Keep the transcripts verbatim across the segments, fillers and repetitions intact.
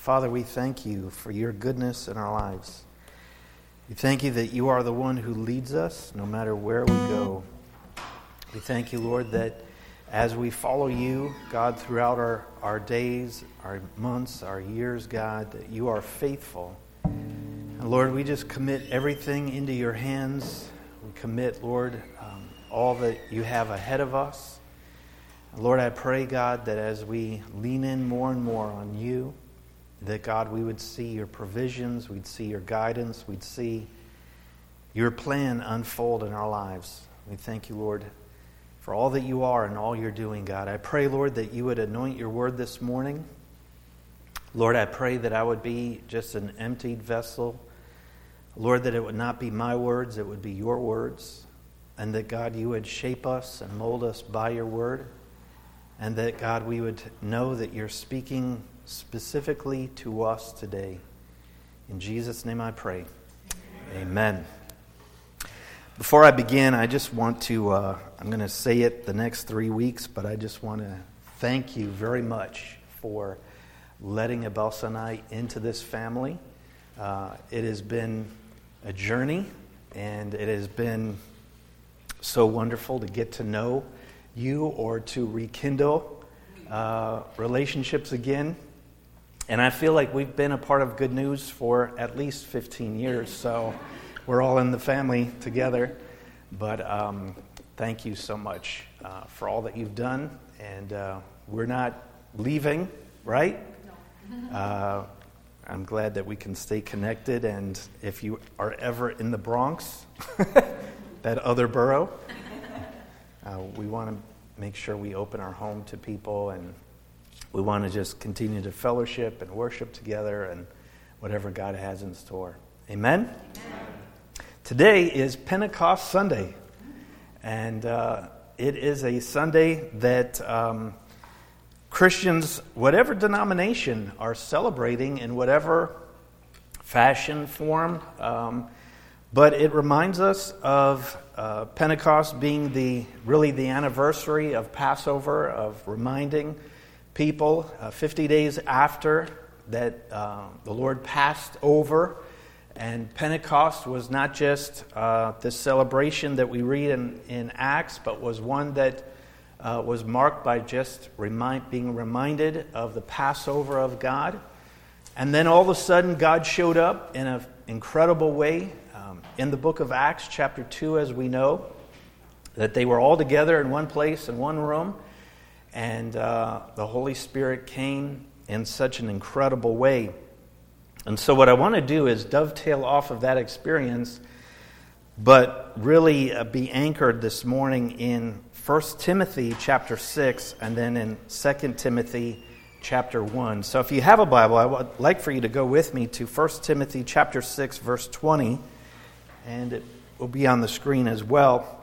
Father, we thank you for your goodness in our lives. We thank you that you are the one who leads us no matter where we go. We thank you, Lord, that as we follow you, God, throughout our, our days, our months, our years, God, that you are faithful. And Lord, we just commit everything into your hands. We commit, Lord, um, all that you have ahead of us. And Lord, I pray, God, that as we lean in more and more on you, that, God, we would see your provisions, we'd see your guidance, we'd see your plan unfold in our lives. We thank you, Lord, for all that you are and all you're doing, God. I pray, Lord, that you would anoint your word this morning. Lord, I pray that I would be just an emptied vessel. Lord, that it would not be my words, it would be your words. And that, God, you would shape us and mold us by your word. And that, God, we would know that you're speaking specifically to us today. In Jesus' name I pray. Amen. Amen. Before I begin, I just want to, uh, I'm going to say it the next three weeks, but I just want to thank you very much for letting Abelsa and I into this family. Uh, it has been a journey, and it has been so wonderful to get to know you or to rekindle uh, relationships again. And I feel like we've been a part of Good News for at least fifteen years, so we're all in the family together. But um, thank you so much uh, for all that you've done. And uh, we're not leaving, right? No. uh, I'm glad that we can stay connected. And if you are ever in the Bronx, that other borough, uh, we want to make sure we open our home to people, and we want to just continue to fellowship and worship together and whatever God has in store. Amen? Amen. Today is Pentecost Sunday, and uh, it is a Sunday that um, Christians, whatever denomination, are celebrating in whatever fashion, form, um, but it reminds us of uh, Pentecost being the really the anniversary of Passover, of reminding people uh, fifty days after that uh, the Lord passed over. And Pentecost was not just uh, this celebration that we read in, in Acts, but was one that uh, was marked by just remind, being reminded of the Passover of God. And then all of a sudden, God showed up in an incredible way um, in the book of Acts, chapter two, as we know, that they were all together in one place, in one room, and uh, the Holy Spirit came in such an incredible way. And so what I want to do is dovetail off of that experience, but really uh, be anchored this morning in First Timothy chapter six and then in Second Timothy chapter one. So if you have a Bible, I would like for you to go with me to First Timothy chapter six, verse twenty, and it will be on the screen as well.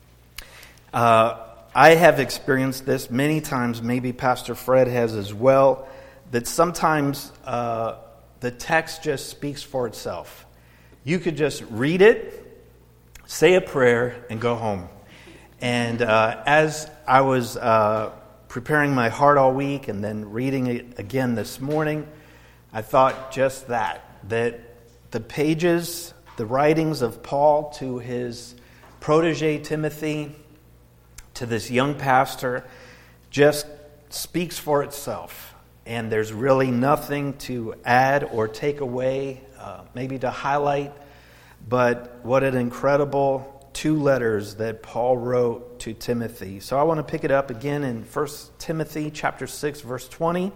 Uh, I have experienced this many times, maybe Pastor Fred has as well, that sometimes uh, the text just speaks for itself. You could just read it, say a prayer, and go home. And uh, as I was uh, preparing my heart all week and then reading it again this morning, I thought just that, that the pages, the writings of Paul to his protege Timothy, to this young pastor, just speaks for itself. And there's really nothing to add or take away, uh, maybe to highlight. But what an incredible two letters that Paul wrote to Timothy. So I want to pick it up again in First Timothy chapter six, verse twenty.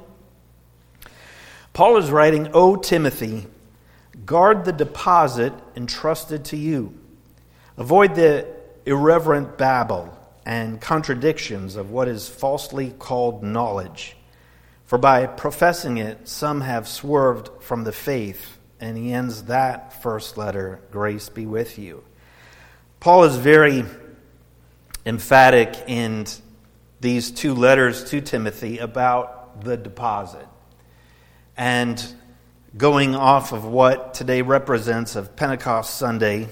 Paul is writing, "O Timothy, guard the deposit entrusted to you. Avoid the irreverent babble and contradictions of what is falsely called knowledge. For by professing it, some have swerved from the faith." And he ends that first letter, "Grace be with you." Paul is very emphatic in these two letters to Timothy about the deposit. And going off of what today represents of Pentecost Sunday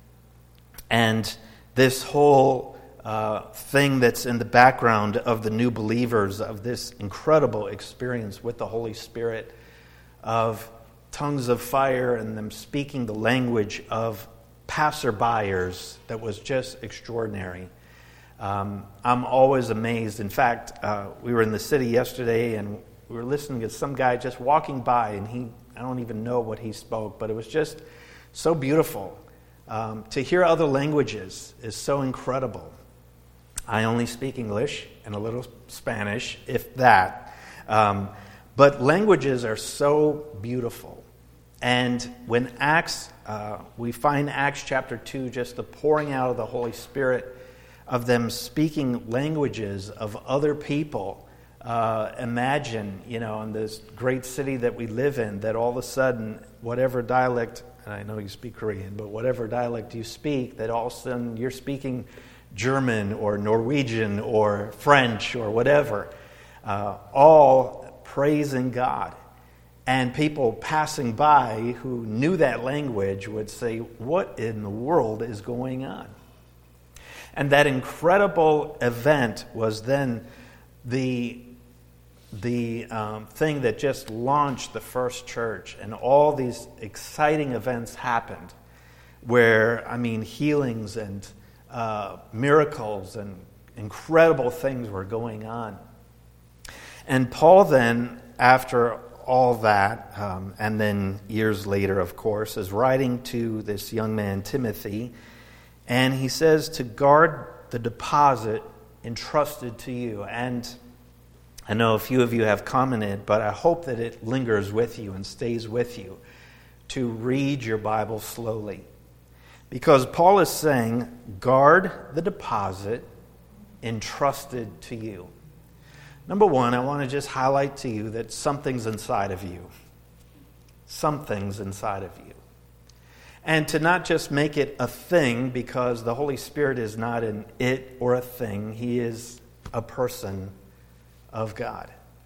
and this whole uh, thing that's in the background of the new believers, of this incredible experience with the Holy Spirit, of tongues of fire and them speaking the language of passerbyers that was just extraordinary. Um, I'm always amazed. In fact, uh, we were in the city yesterday and we were listening to some guy just walking by, and he, I don't even know what he spoke, but it was just so beautiful. Um, to hear other languages is so incredible. I only speak English and a little Spanish, if that. Um, but languages are so beautiful. And when Acts, uh, we find Acts chapter two, just the pouring out of the Holy Spirit, of them speaking languages of other people. Uh, imagine, you know, in this great city that we live in, that all of a sudden, whatever dialect, and I know you speak Korean, but whatever dialect you speak, that all of a sudden you're speaking German or Norwegian or French or whatever, uh, all praising God. And people passing by who knew that language would say, what in the world is going on? And that incredible event was then the, the um, thing that just launched the first church. And all these exciting events happened where, I mean, healings and uh, miracles and incredible things were going on. And Paul then, after all that, um, and then years later, of course, is writing to this young man, Timothy, and he says to guard the deposit entrusted to you. And I know a few of you have commented, but I hope that it lingers with you and stays with you to read your Bible slowly. Because Paul is saying, guard the deposit entrusted to you. Number one, I want to just highlight to you that something's inside of you. Something's inside of you. And to not just make it a thing, because the Holy Spirit is not an it or a thing. He is a person of God.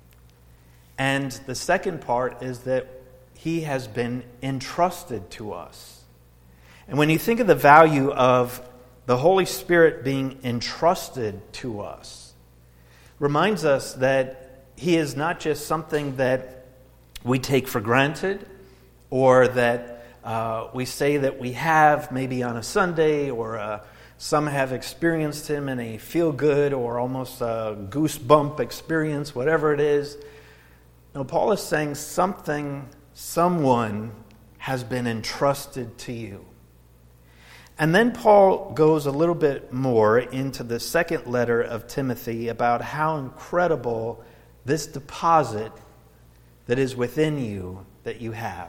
And the second part is that He has been entrusted to us. And when you think of the value of the Holy Spirit being entrusted to us, reminds us that He is not just something that we take for granted, or that uh, we say that we have maybe on a Sunday, or uh, some have experienced Him in a feel-good or almost a goosebump experience, whatever it is. No, Paul is saying something, someone has been entrusted to you. And then Paul goes a little bit more into the second letter of Timothy about how incredible this deposit that is within you that you have.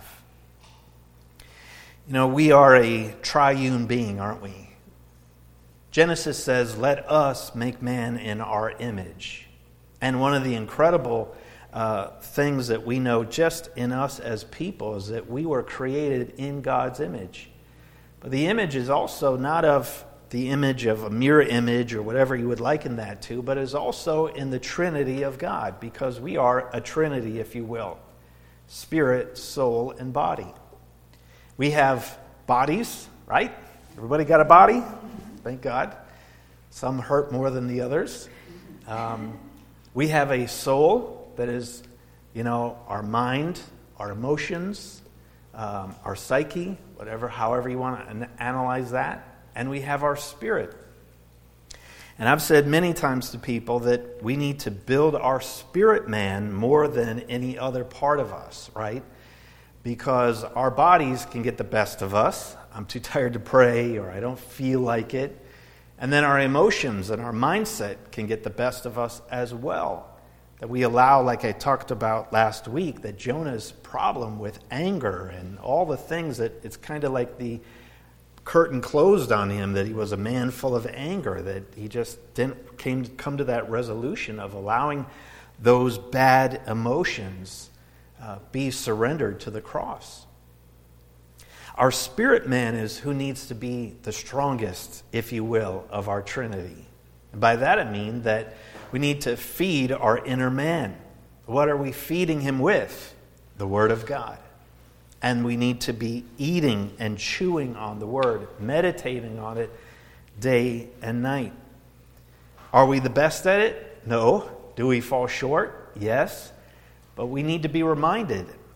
You know, we are a triune being, aren't we? Genesis says, let us make man in our image. And one of the incredible uh, things that we know just in us as people is that we were created in God's image. But the image is also not of the image of a mirror image or whatever you would liken that to, but is also in the Trinity of God, because we are a Trinity, if you will. Spirit, soul, and body. We have bodies, right? Everybody got a body? Thank God. Some hurt more than the others. Um, we have a soul that is, you know, our mind, our emotions, um, our psyche, whatever, however you want to analyze that. And we have our spirit. And I've said many times to people that we need to build our spirit man more than any other part of us, right? Because our bodies can get the best of us. I'm too tired to pray, or I don't feel like it. And then our emotions and our mindset can get the best of us as well. That we allow, like I talked about last week, that Jonah's problem with anger and all the things that it's kind of like the curtain closed on him, that he was a man full of anger, that he just didn't came come to that resolution of allowing those bad emotions uh, be surrendered to the cross. Our spirit man is who needs to be the strongest, if you will, of our Trinity. And by that I mean that we need to feed our inner man. What are we feeding him with? The Word of God. And we need to be eating and chewing on the Word, meditating on it day and night. Are we the best at it? No. Do we fall short? Yes. But we need to be reminded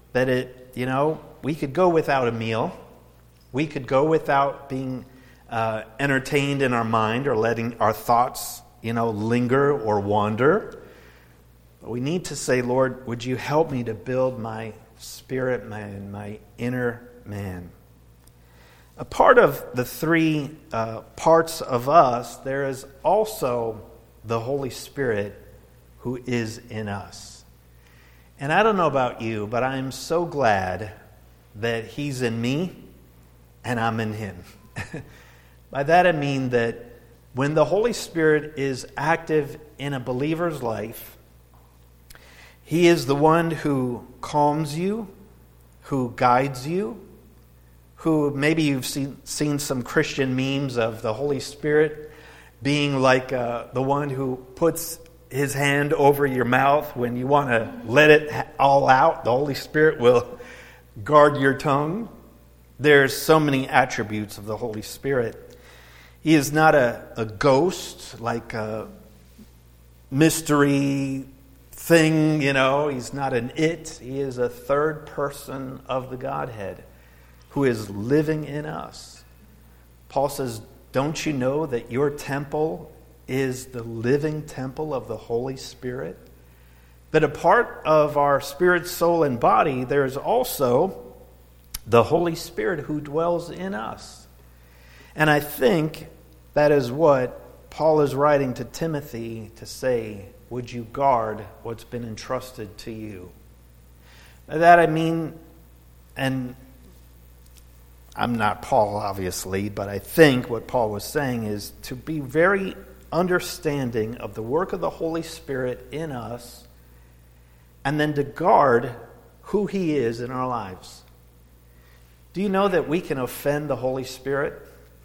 that it, you know, we could go without a meal. We could go without being uh, entertained in our mind or letting our thoughts, you know, linger or wander. But we need to say, Lord, would you help me to build my spirit man, my inner man? A part of the three uh, parts of us, there is also the Holy Spirit who is in us. And I don't know about you, but I am so glad that He's in me and I'm in Him. By that I mean that when the Holy Spirit is active in a believer's life, He is the one who calms you, who guides you, who maybe you've seen, seen some Christian memes of the Holy Spirit being like uh, the one who puts His hand over your mouth when you want to let it all out. The Holy Spirit will guard your tongue. There's so many attributes of the Holy Spirit. He is not a, a ghost, like a mystery thing, you know. He's not an it. He is a third person of the Godhead who is living in us. Paul says, don't you know that your temple is the living temple of the Holy Spirit? That a part of our spirit, soul, and body, there is also the Holy Spirit who dwells in us. And I think that is what Paul is writing to Timothy to say, would you guard what's been entrusted to you? By that I mean, and I'm not Paul, obviously, but I think what Paul was saying is to be very understanding of the work of the Holy Spirit in us, and then to guard who He is in our lives. Do you know that we can offend the Holy Spirit?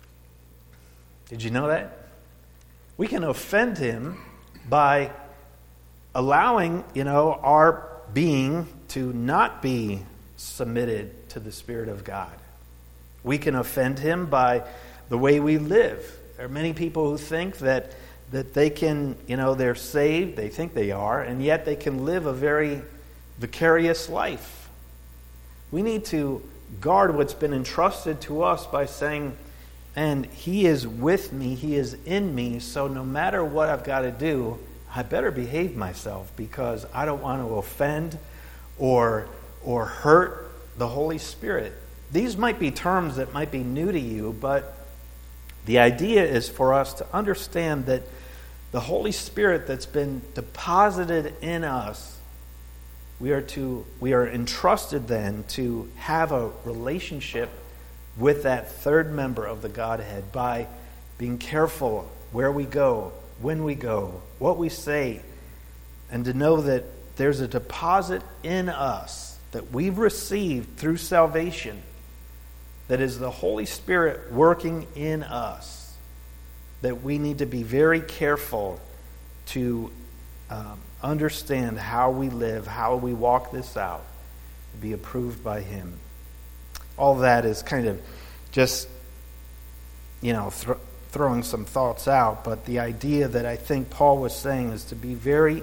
Did you know that? We can offend Him by allowing, you know, our being to not be submitted to the Spirit of God. We can offend Him by the way we live. There are many people who think that that they can, you know, they're saved, they think they are, and yet they can live a very vicarious life. We need to guard what's been entrusted to us by saying, and He is with me, He is in me, so no matter what I've got to do, I better behave myself because I don't want to offend or or hurt the Holy Spirit. These might be terms that might be new to you, but the idea is for us to understand that the Holy Spirit that's been deposited in us, we are to we are entrusted then to have a relationship with that third member of the Godhead by being careful where we go, when we go, what we say, and to know that there's a deposit in us that we've received through salvation that is the Holy Spirit working in us, that we need to be very careful to um, understand how we live, how we walk this out, to be approved by Him. All that is kind of just, you know, th- throwing some thoughts out, but the idea that I think Paul was saying is to be very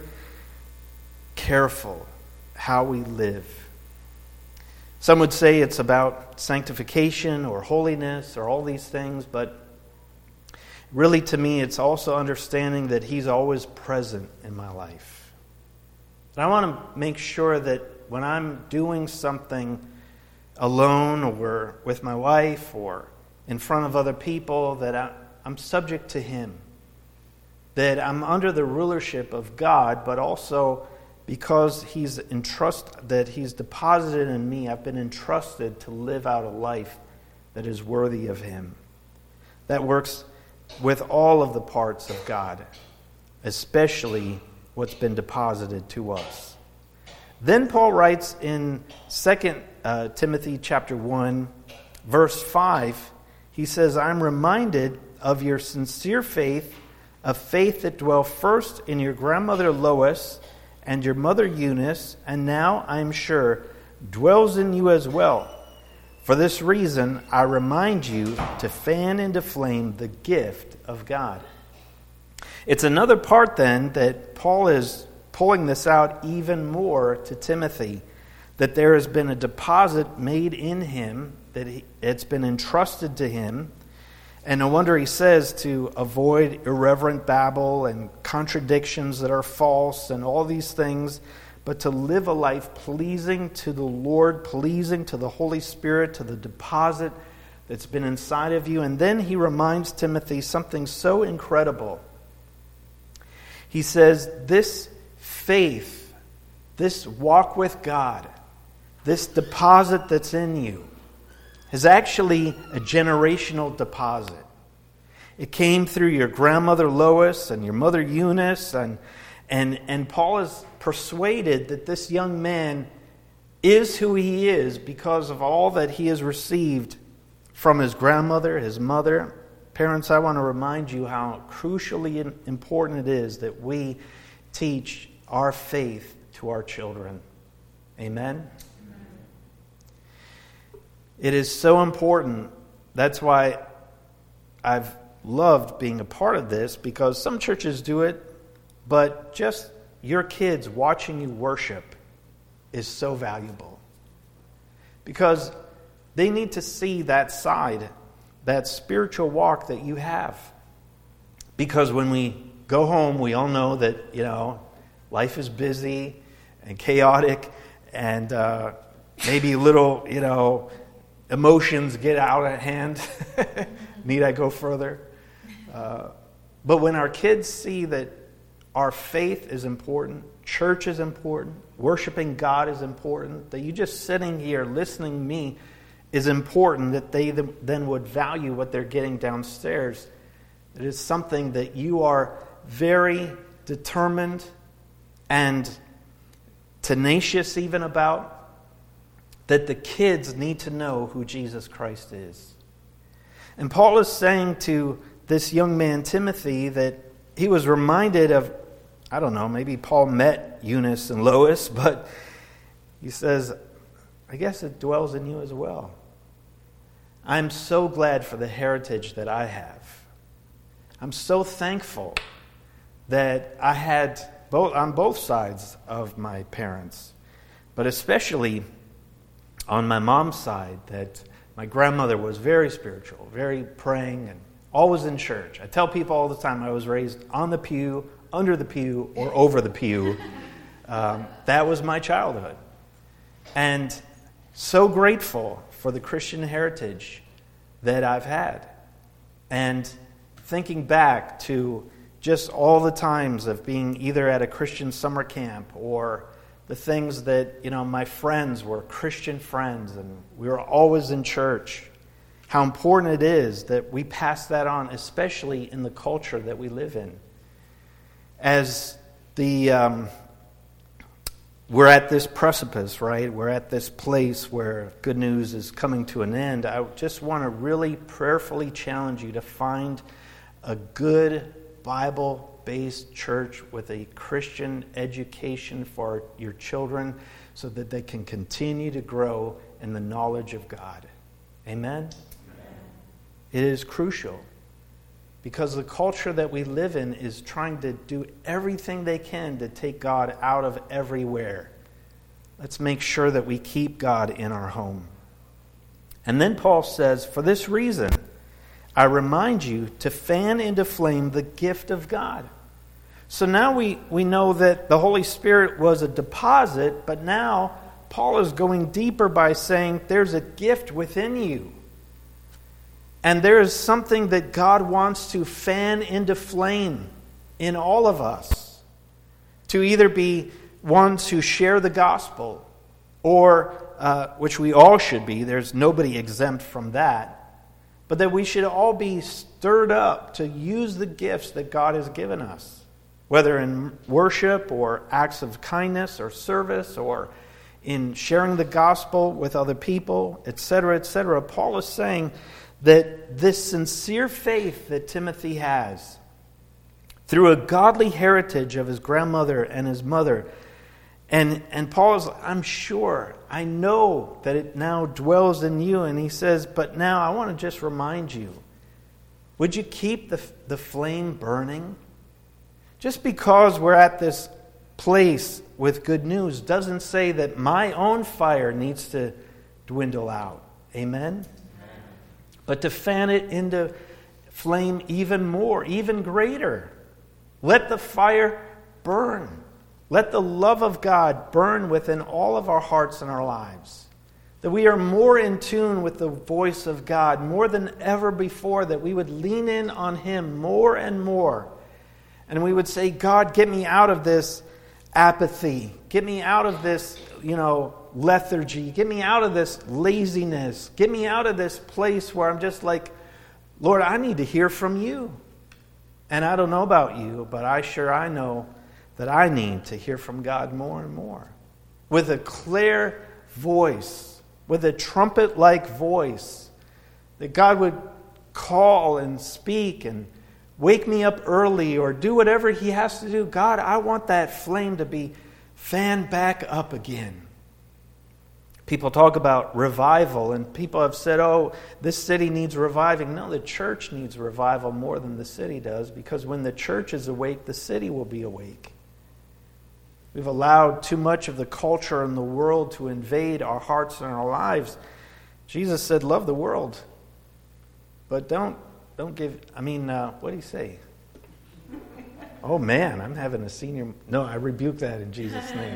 careful how we live. Some would say it's about sanctification or holiness or all these things, but really to me it's also understanding that He's always present in my life. And I want to make sure that when I'm doing something alone or with my wife or in front of other people, that I, I'm subject to Him. That I'm under the rulership of God, but also because He's entrust that He's deposited in me, I've been entrusted to live out a life that is worthy of Him. That works with all of the parts of God, especially what's been deposited to us. Then Paul writes in Second uh, Timothy chapter one, verse five, he says, I'm reminded of your sincere faith, a faith that dwelt first in your grandmother Lois and your mother Eunice, and now, I am sure, dwells in you as well. For this reason, I remind you to fan into flame the gift of God. It's another part then that Paul is pulling this out even more to Timothy, that there has been a deposit made in him, that he, it's been entrusted to him. And no wonder he says to avoid irreverent babble and contradictions that are false and all these things, but to live a life pleasing to the Lord, pleasing to the Holy Spirit, to the deposit that's been inside of you. And then he reminds Timothy something so incredible. He says, this faith, this walk with God, this deposit that's in you, is actually a generational deposit. It came through your grandmother Lois and your mother Eunice, and and and Paul is persuaded that this young man is who he is because of all that he has received from his grandmother, his mother. Parents, I want to remind you how crucially important it is that we teach our faith to our children. Amen? It is so important. That's why I've loved being a part of this, because some churches do it, but just your kids watching you worship is so valuable. Because they need to see that side, that spiritual walk that you have. Because when we go home, we all know that, you know, life is busy and chaotic, and uh, maybe a little, you know, emotions get out of hand. Need I go further? Uh, but when our kids see that our faith is important, church is important, worshiping God is important, that you just sitting here listening to me is important, that they then would value what they're getting downstairs. It is something that you are very determined and tenacious even about, that the kids need to know who Jesus Christ is. And Paul is saying to this young man, Timothy, that he was reminded of, I don't know, maybe Paul met Eunice and Lois, but he says, I guess it dwells in you as well. I'm so glad for the heritage that I have. I'm so thankful that I had both on both sides of my parents, but especially on my mom's side, that my grandmother was very spiritual, very praying, and always in church. I tell people all the time I was raised on the pew, under the pew, or over the pew. Um, that was my childhood. And so grateful for the Christian heritage that I've had. And thinking back to just all the times of being either at a Christian summer camp, or the things that, you know, my friends were Christian friends and we were always in church. How important it is that we pass that on, especially in the culture that we live in. As the um, we're at this precipice, right? We're at this place where good news is coming to an end. I just want to really prayerfully challenge you to find a good Bible-based church with a Christian education for your children so that they can continue to grow in the knowledge of God. Amen? Amen. It is crucial because the culture that we live in is trying to do everything they can to take God out of everywhere. Let's make sure that we keep God in our home. And then Paul says, for this reason, I remind you to fan into flame the gift of God. So now we, we know that the Holy Spirit was a deposit, but now Paul is going deeper by saying there's a gift within you. And there is something that God wants to fan into flame in all of us. To either be ones who share the gospel, or, uh, which we all should be, there's nobody exempt from that, but that we should all be stirred up to use the gifts that God has given us, whether in worship or acts of kindness or service or in sharing the gospel with other people, et cetera, et cetera. Paul is saying that this sincere faith that Timothy has, through a godly heritage of his grandmother and his mother, and, and Paul is, I'm sure, I know that it now dwells in you, and he says, but now I want to just remind you, would you keep the, the flame burning? Just because we're at this place with good news doesn't say that my own fire needs to dwindle out. Amen? Amen. But to fan it into flame even more, even greater. Let the fire burn. Let the love of God burn within all of our hearts and our lives. That we are more in tune with the voice of God more than ever before, that we would lean in on Him more and more. And we would say, God, get me out of this apathy. Get me out of this, you know, lethargy. Get me out of this laziness. Get me out of this place where I'm just like, Lord, I need to hear from you. And I don't know about you, but I sure I know that I need to hear from God more and more. With a clear voice, with a trumpet-like voice, that God would call and speak and wake me up early or do whatever He has to do. God, I want that flame to be fanned back up again. People talk about revival, and people have said, oh, this city needs reviving. No, the church needs revival more than the city does, because when the church is awake, the city will be awake. We've allowed too much of the culture and the world to invade our hearts and our lives. Jesus said, love the world, but don't don't give, I mean, uh, what did He say? Oh man, I'm having a senior, no, I rebuke that in Jesus' name.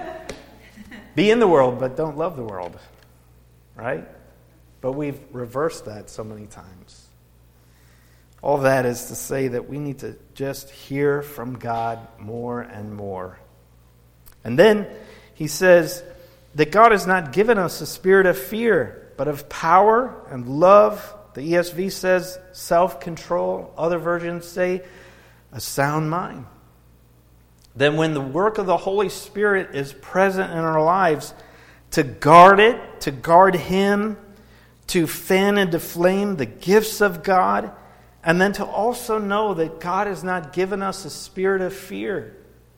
Be in the world, but don't love the world, right? But we've reversed that so many times. All that is to say that we need to just hear from God more and more. And then he says that God has not given us a spirit of fear, but of power and love. The E S V says self-control. Other versions say a sound mind. Then when the work of the Holy Spirit is present in our lives, to guard it, to guard Him, to fan into flame the gifts of God, and then to also know that God has not given us a spirit of fear.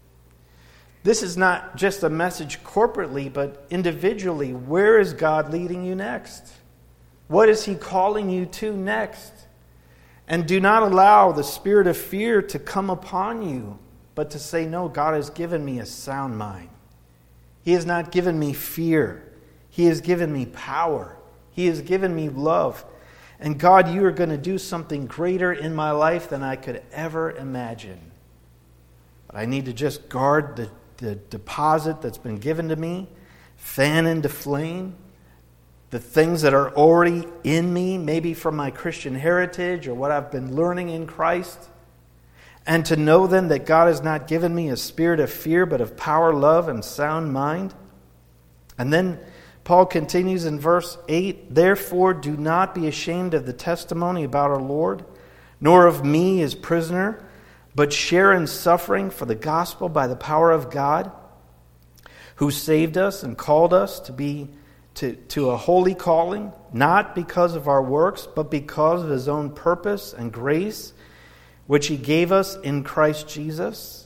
This is not just a message corporately, but individually. Where is God leading you next? What is He calling you to next? And do not allow the spirit of fear to come upon you, but to say, no, God has given me a sound mind. He has not given me fear. He has given me power. He has given me love. And God, you are going to do something greater in my life than I could ever imagine. But I need to just guard the, the deposit that's been given to me, fan into flame the things that are already in me, maybe from my Christian heritage or what I've been learning in Christ. And to know then that God has not given me a spirit of fear, but of power, love, and sound mind. And then Paul continues in verse eight, therefore do not be ashamed of the testimony about our Lord, nor of me as prisoner, but share in suffering for the gospel by the power of God, who saved us and called us to be to, to a holy calling, not because of our works, but because of His own purpose and grace, which He gave us in Christ Jesus,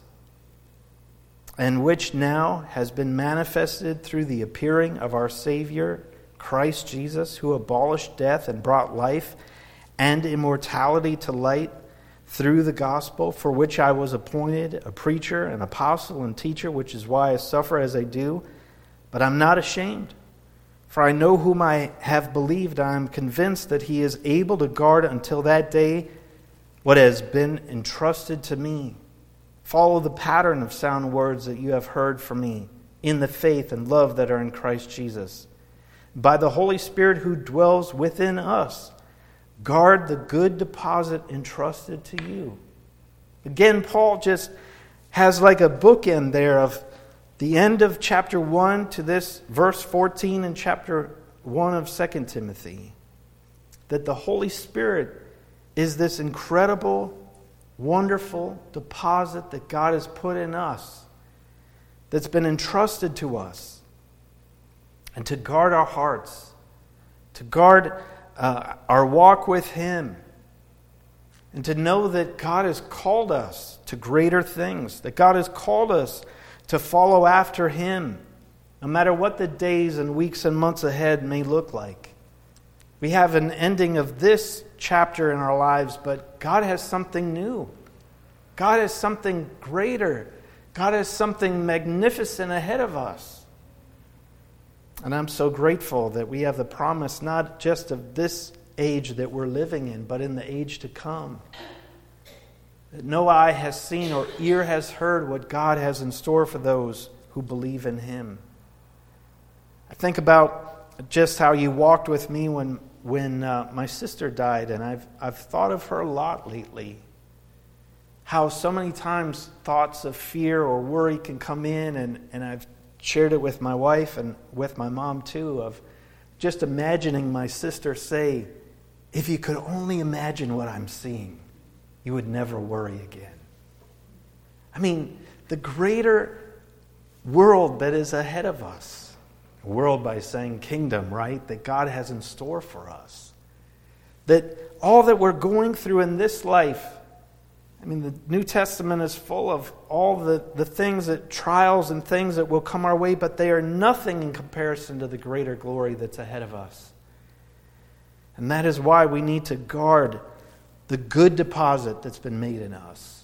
and which now has been manifested through the appearing of our Savior, Christ Jesus, who abolished death and brought life and immortality to light through the gospel, for which I was appointed a preacher, an apostle, and teacher, which is why I suffer as I do. But I'm not ashamed, for I know whom I have believed. I am convinced that He is able to guard until that day what has been entrusted to me. Follow the pattern of sound words that you have heard from me in the faith and love that are in Christ Jesus. By the Holy Spirit who dwells within us, guard the good deposit entrusted to you. Again, Paul just has like a bookend there of the end of chapter one to this verse fourteen in chapter one of Second Timothy. That the Holy Spirit is this incredible, wonderful deposit that God has put in us, that's been entrusted to us, and to guard our hearts, to guard uh, our walk with Him, and to know that God has called us to greater things, that God has called us to follow after Him, no matter what the days and weeks and months ahead may look like. We have an ending of this chapter in our lives, but God has something new. God has something greater God has something magnificent ahead of us. And I'm so grateful that we have the promise not just of this age that we're living in, but in the age to come. That no eye has seen or ear has heard what God has in store for those who believe in Him. I think about just how you walked with me when when uh, my sister died, and I've I've thought of her a lot lately. How so many times thoughts of fear or worry can come in, and, and I've shared it with my wife and with my mom too, of just imagining my sister say, if you could only imagine what I'm seeing, you would never worry again. I mean, the greater world that is ahead of us, world by saying kingdom, right, that God has in store for us. That all that we're going through in this life, I mean, the New Testament is full of all the, the things that, trials and things that will come our way, but they are nothing in comparison to the greater glory that's ahead of us. And that is why we need to guard the good deposit that's been made in us.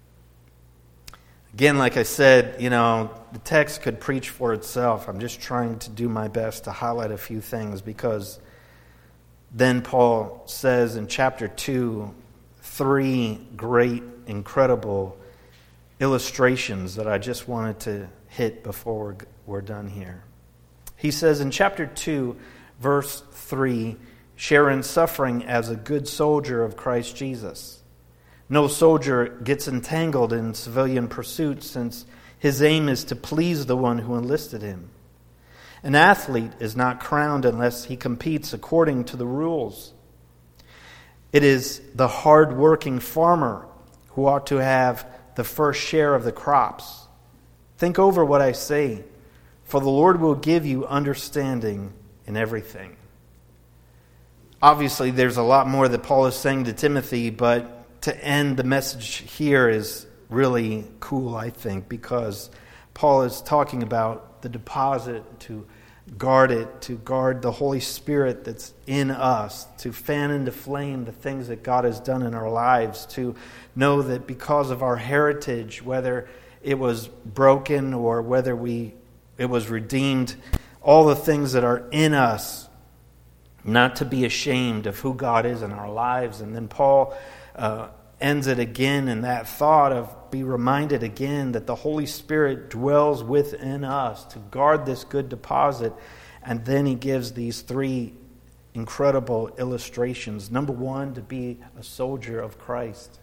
Again, like I said, you know, the text could preach for itself. I'm just trying to do my best to highlight a few things, because then Paul says in chapter two, three great, incredible illustrations that I just wanted to hit before we're, we're done here. He says in chapter two, verse three, share in suffering as a good soldier of Christ Jesus. No soldier gets entangled in civilian pursuits, since his aim is to please the one who enlisted him. An athlete is not crowned unless he competes according to the rules. It is the hard-working farmer who ought to have the first share of the crops. Think over what I say, for the Lord will give you understanding in everything. Obviously, there's a lot more that Paul is saying to Timothy, but to end the message here is really cool, I think, because Paul is talking about the deposit, to guard it, to guard the Holy Spirit that's in us, to fan into flame the things that God has done in our lives, to know that because of our heritage, whether it was broken or whether we it was redeemed, all the things that are in us, not to be ashamed of who God is in our lives. And then Paul uh, ends it again in that thought of, be reminded again that the Holy Spirit dwells within us to guard this good deposit. And then he gives these three incredible illustrations. Number one, to be a soldier of Christ.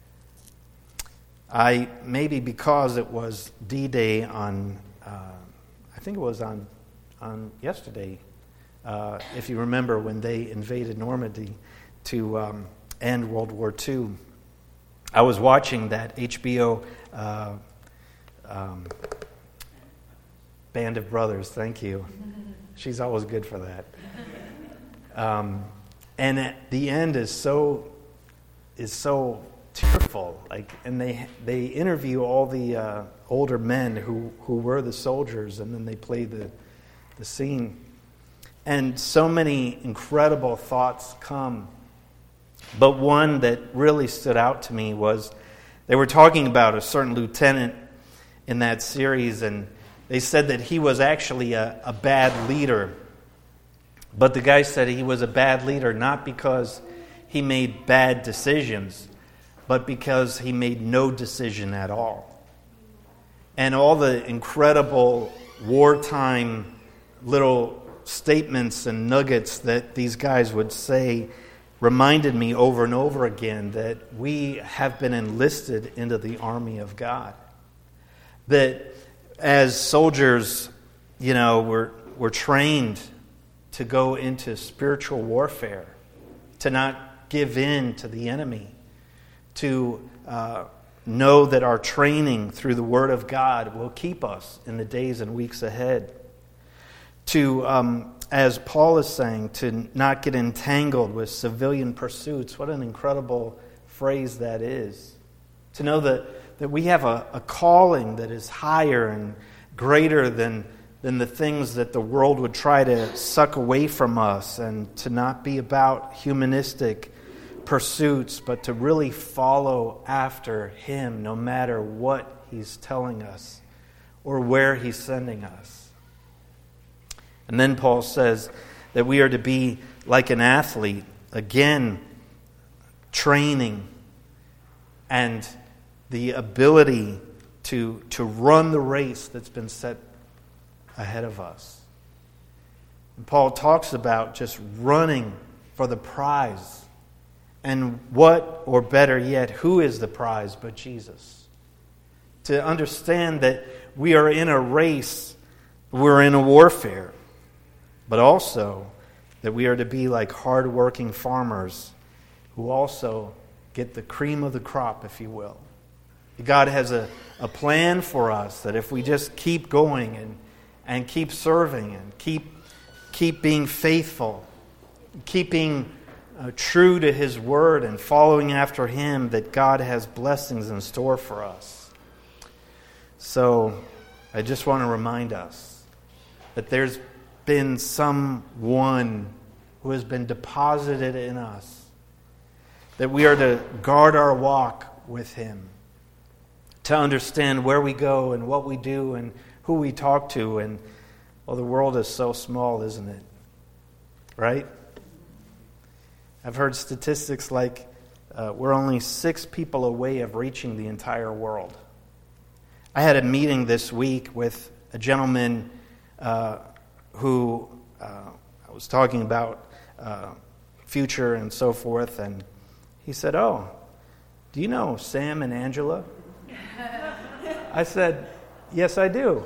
I maybe because it was D-Day on, uh, I think it was on on yesterday, uh, if you remember, when they invaded Normandy to um, end World War Two. I was watching that H B O uh, um, Band of Brothers. Thank you. She's always good for that. Um, and at the end is so is so tearful. Like, and they they interview all the uh, older men who, who were the soldiers, and then they play the the scene. And so many incredible thoughts come. But one that really stood out to me was they were talking about a certain lieutenant in that series, and they said that he was actually a, a bad leader. But the guy said he was a bad leader not because he made bad decisions, but because he made no decision at all. And all the incredible wartime little statements and nuggets that these guys would say reminded me over and over again that we have been enlisted into the army of God. That as soldiers, you know, we're, we're trained to go into spiritual warfare, to not give in to the enemy, to uh, know that our training through the Word of God will keep us in the days and weeks ahead. To, um, as Paul is saying, to not get entangled with civilian pursuits. What an incredible phrase that is. To know that, that we have a, a calling that is higher and greater than, than the things that the world would try to suck away from us, and to not be about humanistic pursuits, but to really follow after Him no matter what He's telling us or where He's sending us. And then Paul says that we are to be like an athlete, again, training and the ability to, to run the race that's been set ahead of us. And Paul talks about just running for the prize. And what, or better yet, who is the prize but Jesus? To understand that we are in a race, we're in a warfare, but also that we are to be like hard-working farmers who also get the cream of the crop, if you will. God has a, a plan for us that if we just keep going and, and keep serving and keep, keep being faithful, keeping uh, true to His Word and following after Him, that God has blessings in store for us. So I just want to remind us that there's been someone who has been deposited in us, that we are to guard our walk with Him, to understand where we go and what we do and who we talk to. And, well, the world is so small, isn't it? Right? I've heard statistics like uh, we're only six people away of reaching the entire world. I had a meeting this week with a gentleman uh, who uh, I was talking about uh, future and so forth, and he said, "Oh, do you know Sam and Angela?" I said, "Yes, I do."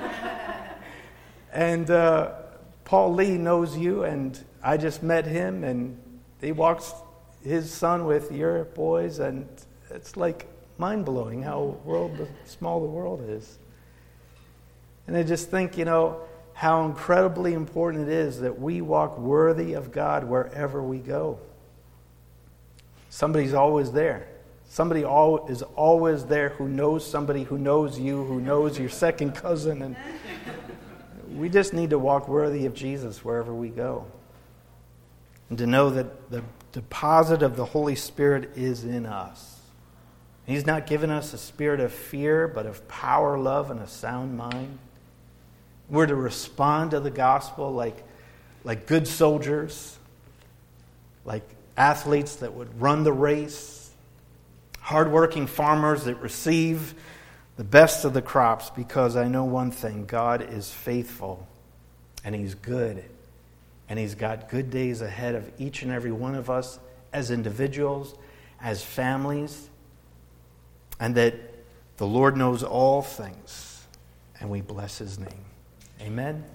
And uh, Paul Lee knows you, and I just met him, and he walks his son with your boys, and it's like mind-blowing how world small the world is. And I just think, you know, how incredibly important it is that we walk worthy of God wherever we go. Somebody's always there. Somebody is always there who knows somebody who knows you, who knows your second cousin. And we just need to walk worthy of Jesus wherever we go. And to know that the deposit of the Holy Spirit is in us. He's not given us a spirit of fear, but of power, love, and a sound mind. We're to respond to the gospel like, like good soldiers, like athletes that would run the race, hardworking farmers that receive the best of the crops, because I know one thing: God is faithful and He's good, and He's got good days ahead of each and every one of us as individuals, as families, and that the Lord knows all things, and we bless His name. Amen.